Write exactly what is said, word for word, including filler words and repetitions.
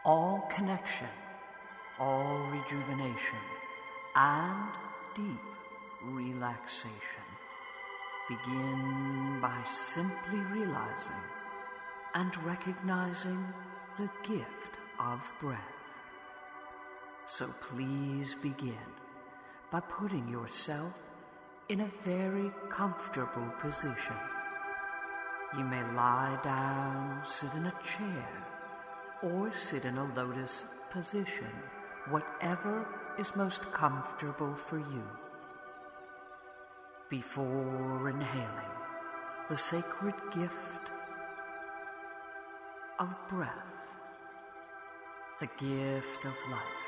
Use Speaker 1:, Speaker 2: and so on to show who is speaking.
Speaker 1: all connection, all rejuvenation, and deep relaxation. Begin by simply realizing and recognizing the gift of breath. So please begin by putting yourself in a very comfortable position. You may lie down, sit in a chair, or sit in a lotus position, whatever is most comfortable for you. Before inhaling the sacred gift of breath, the gift of life,